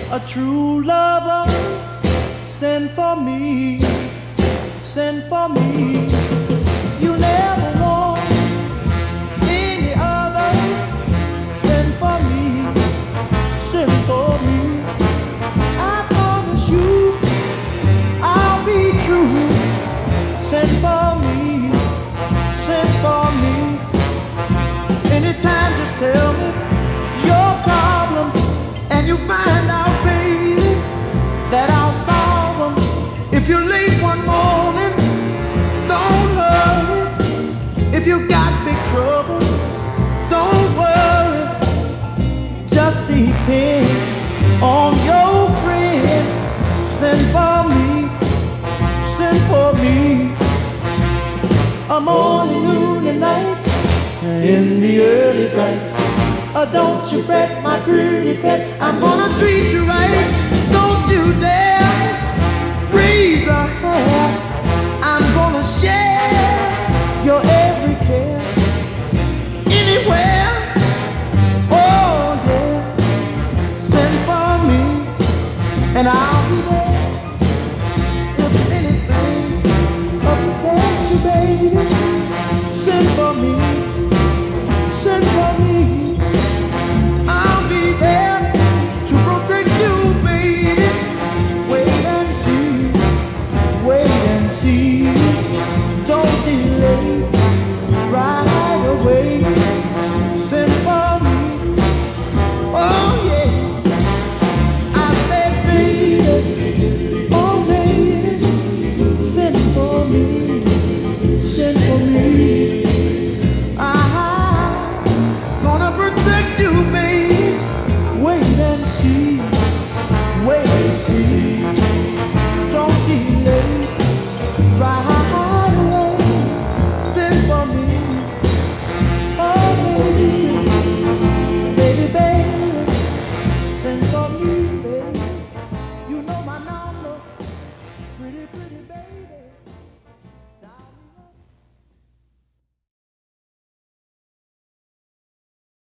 A true lover, send for me, send for me. You never want any other. Send for me, send for me. I promise you, I'll be true. Send for me, send for me. Anytime, just tell me your problems, and you find out, baby, that I'll solve them. If you're late one morning, don't hurry. If you got big trouble, don't worry. Just depend on your friend. Send for me, send for me. A morning, noon, and night, in the early bright. Don't you fret, my pretty pet, I'm gonna treat you right. Don't you dare